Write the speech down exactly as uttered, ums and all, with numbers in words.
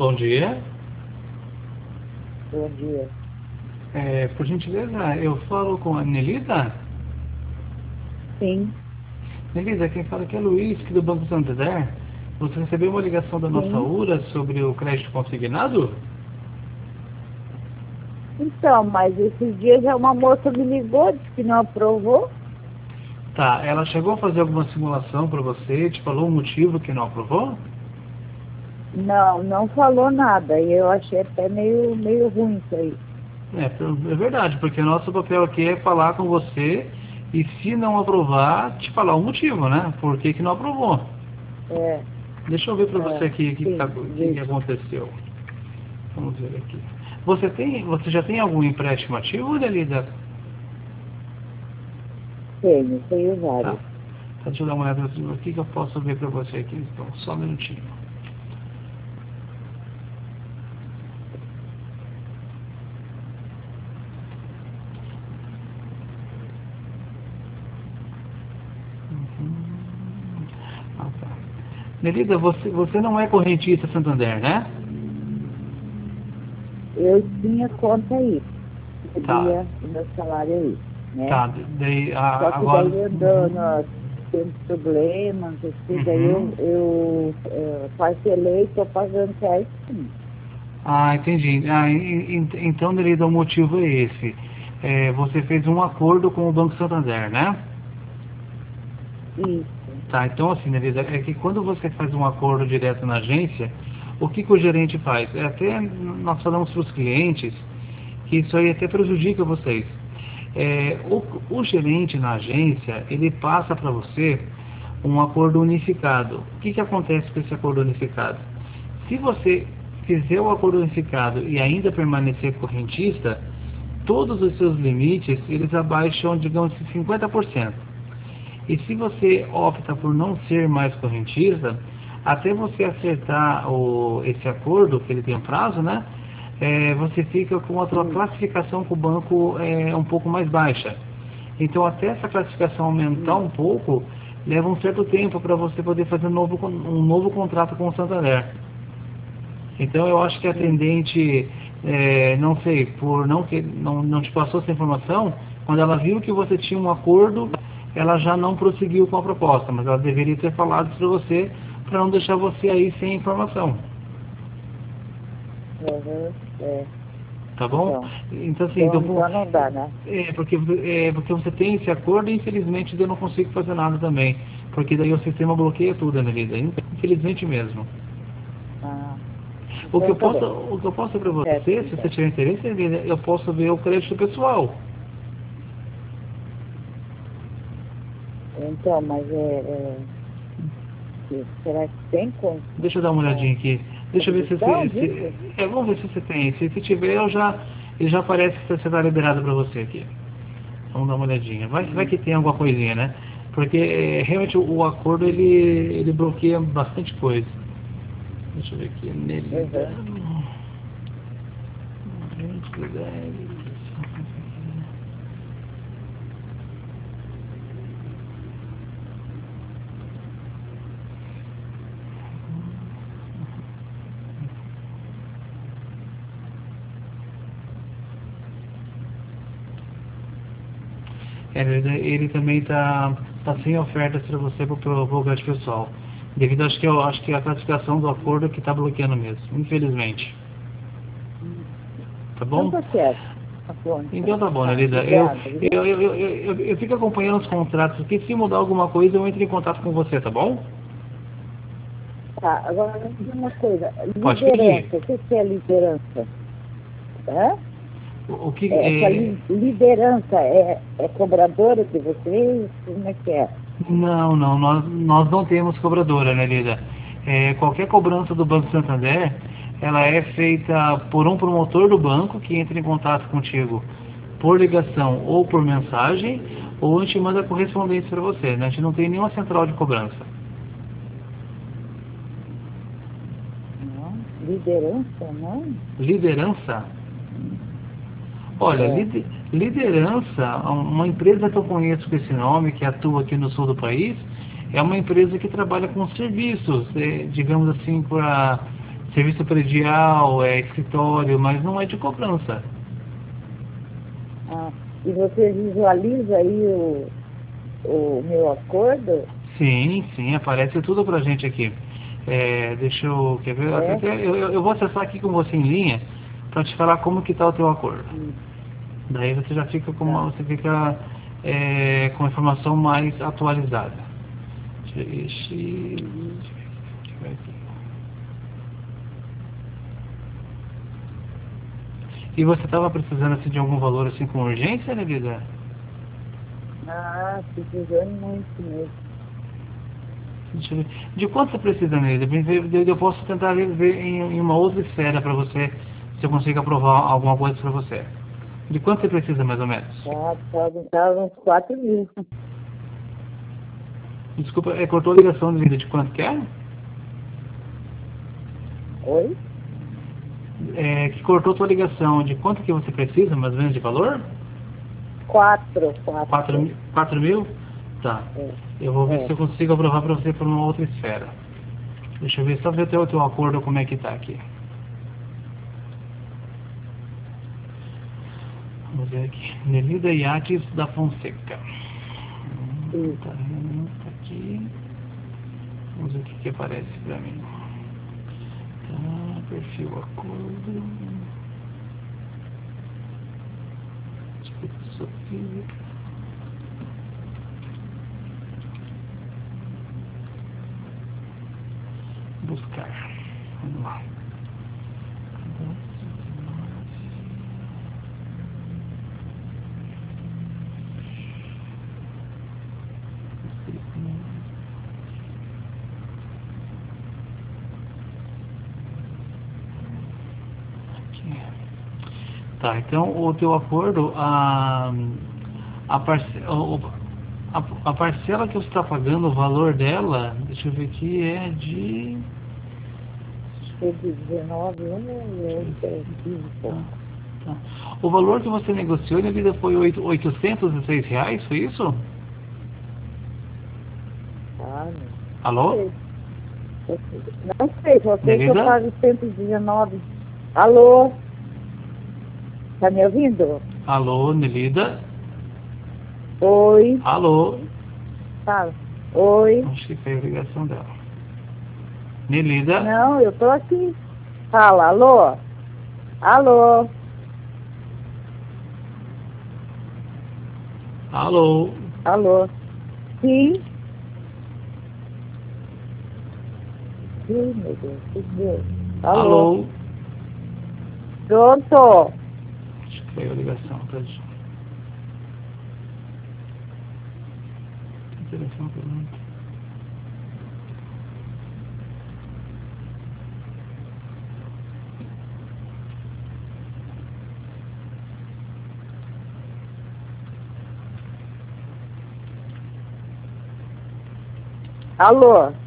Bom dia. Bom dia. É, por gentileza, eu falo com a Nelida? Sim, Nelida, quem fala aqui é Luiz, aqui do Banco Santander. Você recebeu uma ligação da nossa sim. U R A sobre o crédito consignado? Então, mas esses dias já uma moça me ligou, disse que não aprovou. Tá, ela chegou a fazer alguma simulação para você, te falou o motivo que não aprovou? Não, não falou nada. E eu achei até meio, meio ruim isso aí. É, é verdade, porque nosso papel aqui é falar com você e se não aprovar, te falar o motivo, né? Por que que não aprovou? É, Deixa eu ver para você é, aqui o que, que, tá- sim, o que que diz. aconteceu. Vamos ver aqui. Você tem, você já tem algum empréstimo ativo, Nelida? Tenho, tenho Tá. vários. Tá, deixa eu dar uma olhada no que, que eu posso ver para você aqui. Então, só um minutinho. Uhum. Ah, tá. Nelida, você, você não é correntista Santander, né? Eu tinha conta aí, Tá. recebia o meu salário aí, né? Tá. Daí, Só a- que agora. daí eu dou, Uhum. nós temos problemas, assim, daí Uhum. eu, eu, eu parcelei, estou pagando certinho. Ah, entendi. Ah, en- en- então, Nelida, o motivo é esse. É, você fez um acordo com o Banco Santander, né? Isso. Tá, então assim, Nelida, é que quando você faz um acordo direto na agência, o que, que o gerente faz? É até nós falamos para os clientes que isso aí até prejudica vocês. É, o, o gerente na agência, ele passa para você um acordo unificado. O que, que acontece com esse acordo unificado? Se você fizer o acordo unificado e ainda permanecer correntista, todos os seus limites, eles abaixam, digamos, cinquenta por cento. E se você opta por não ser mais correntista, até você acertar o, esse acordo, que ele tem um prazo, né? É, você fica com a sua Sim, classificação com o banco é, um pouco mais baixa. Então, até essa classificação aumentar sim. um pouco, leva um certo tempo para você poder fazer um novo, con- um novo contrato com o Santander. Então, eu acho que a Sim. atendente, é, não sei, por não, que, não, não te passou essa informação, quando ela viu que você tinha um acordo, ela já não prosseguiu com a proposta, mas ela deveria ter falado isso para você, para não deixar você aí sem informação, Uhum. É, tá bom? então. Então, assim, Então, então, vou- então não dá, né? é, porque, é, porque você tem esse acordo e infelizmente eu não consigo fazer nada também, porque daí o sistema bloqueia tudo, né, vida? Infelizmente mesmo. Ah, O que eu então tá posso, bem. o que eu posso para Certo, você, se você então. tiver interesse, Elida, eu posso ver o crédito pessoal. Então, mas é, é, que- será que tem com, Deixa eu dar uma olhadinha com aqui. Deixa eu ver se condição você. disso? Se, é, vamos ver se você tem. Se, se tiver, eu já, ele já aparece que você está liberado para você aqui. Vamos dar uma olhadinha. Vai, vai Hum. que tem alguma coisinha, né? Porque é, realmente o, o acordo ele, ele bloqueia bastante coisa. Deixa eu ver aqui. Nelida. Uhum. É, ele, ele também está tá sem ofertas para você para o programa pessoal. Devido acho que eu acho que é a classificação do acordo que está bloqueando mesmo, infelizmente. Hum. Tá Então bom? tá certo. Tá bom, Então então. tá bom, Tá, Nelida. Eu, obrigada, viu? eu, eu, eu, eu, eu fico acompanhando os contratos aqui. Se mudar alguma coisa, eu entro em contato com você, tá bom? Tá, agora me diz uma coisa. Pode pedir. Liderança, o que que é liderança? Hã? O, o que É, essa é. li- liderança é, é cobradora de vocês? Como é que é? Não, não, nós, nós não temos cobradora, Nelida. É, qualquer cobrança do Banco Santander, ela é feita por um promotor do banco que entra em contato contigo por ligação ou por mensagem, ou a gente manda correspondência para você, né? A gente não tem nenhuma central de cobrança. Não, liderança, não? Liderança? Olha, É. lide- liderança, uma empresa que eu conheço com esse nome, que atua aqui no sul do país, é uma empresa que trabalha com serviços, eh, digamos assim, para serviço predial, é escritório, mas não é de cobrança. Ah, e você visualiza aí o, o meu acordo? Sim, sim, aparece tudo pra gente aqui. É, deixa eu, quer ver? É? Até- Eu, eu, eu vou acessar aqui com você em linha para te falar como que tá o teu acordo. Hum, Daí você já fica com uma, tá. você fica é, com a informação mais atualizada. Deixa eu- Uhum. deixa eu ver aqui. E você estava precisando assim, de algum valor assim com urgência, né, vida? Ah, precisando muito mesmo. Deixa eu ver. De quanto você precisa nele? Eu eu posso tentar ver ver em, em uma outra esfera para você, se eu consigo aprovar alguma coisa para você. De quanto você precisa, mais ou menos? Tá, tá, tá uns quatro mil. Desculpa, é, cortou a ligação, Linda, de quanto que é? Oi? É, que cortou tua ligação. De quanto que você precisa, mais ou menos, de valor? Quatro, Quatro, quatro. mi- quatro mil? Tá. É, Eu vou ver se é. eu consigo aprovar para você por uma outra esfera. Deixa eu ver, só ver o teu, teu acordo, como é que tá aqui. Vamos ver aqui. Nelida Iates da Fonseca. Hum, Isso. Tá, hum, tá aqui. Vamos ver o que, que aparece pra mim. Tá, perfil acordo. Disposição física. Buscar. Vamos lá. Aqui. Tá, então o teu acordo, a, a, parce, o- a, a parcela que você está pagando, o valor dela, deixa eu ver aqui, é de. Foi de dezenove, um e outro é quinze e Tá, pouco. tá. O valor que você negociou na vida foi oito- oitocentos e seis reais, foi isso? Ah, não Alô? sei. Não sei, só sei que eu Nelida? pago cento e dezenove. Alô? Tá me ouvindo? Alô, Nelida? Oi? Alô? Fala. Oi? Acho que foi a ligação dela. Nelida? Não, eu tô aqui. Fala, alô? Alô? Alô? Alô? Sim? Ih, meu Deus, que Deus. Alô? Alô? Pronto? Acho que foi a ligação, tadinho. Telefone pergunta. Alô?